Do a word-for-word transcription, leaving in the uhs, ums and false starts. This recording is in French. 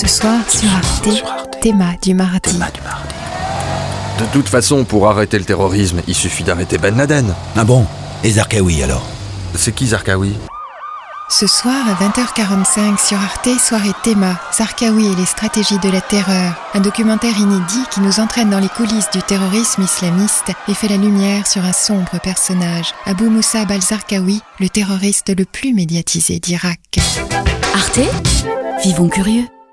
Ce soir sur Arte, sur Arte. Théma du mardi. Théma du mardi. De toute façon, pour arrêter le terrorisme, il suffit d'arrêter Ben Laden. Ah bon? Et Zarqawi alors? C'est qui Zarqawi? Ce soir à vingt heures quarante-cinq sur Arte, soirée Théma, Zarqawi et les stratégies de la terreur. Un documentaire inédit qui nous entraîne dans les coulisses du terrorisme islamiste et fait la lumière sur un sombre personnage, Abou Moussab al-Zarqawi, le terroriste le plus médiatisé d'Irak. Arte, vivons curieux.